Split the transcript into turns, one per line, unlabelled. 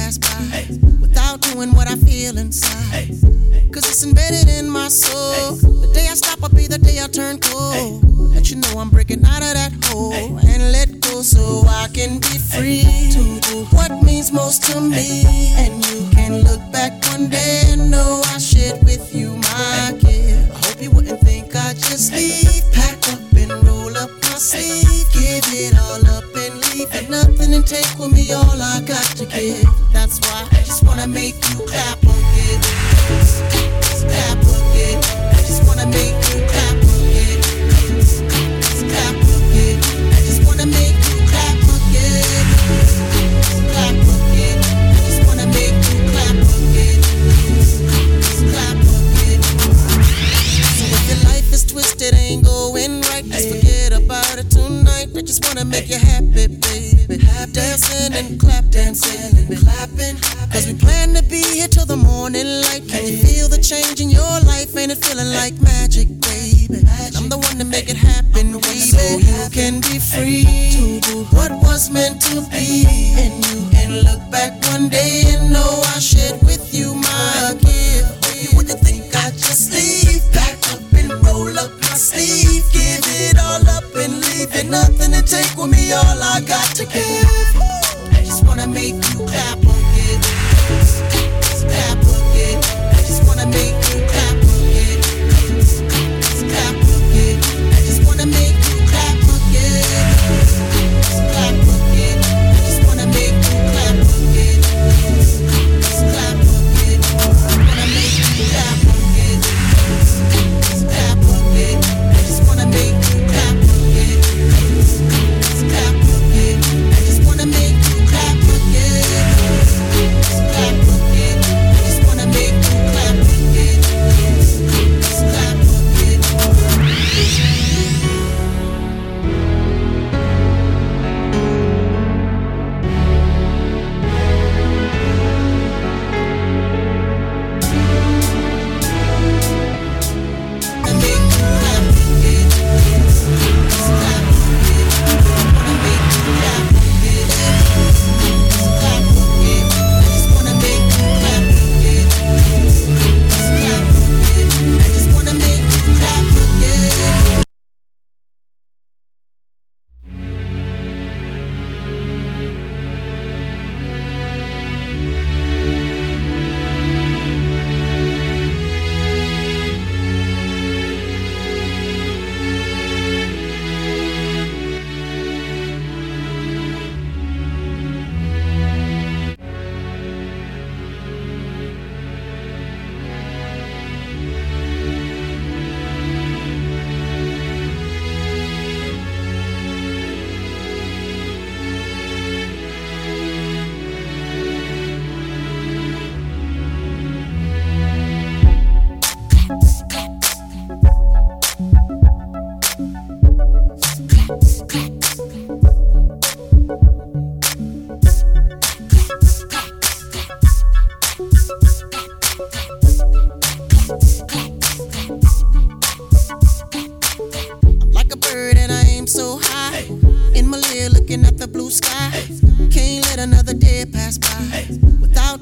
pass by without doing what I feel inside. Cause it's embedded in my soul. The day I stop will be the day I turn cold. Let you know I'm breaking out of that hole and let go so I can be free to do what means most to me. And you can look back one day and know I shared with you my gift. I hope you wouldn't think I just leave. Pack up and roll up my sleeve. Give it all up and leave it nothing and take with me all I got to give. That's why I just wanna make you clap again. Clap again. I just wanna make you clap again. Clap again. I just wanna make you clap again. Clap again. I just wanna make you clap again. Clap again. So if your life is twisted, ain't going right, just forget about it tonight. I just wanna make you happy, baby. Dancing and clap, dancing and clapping. Cause we plan to be here till the morning light. Can you feel the change in your life? Ain't it feeling like magic, baby? I'm the one to make it happen, baby. So you can be free to do what was meant to be. And you can look back one day and know I shared with you my gift. You wouldn't think I just leave. Back up and roll up my sleeve. Give it all up and leave it nothing to take with me all I got to give. I just wanna make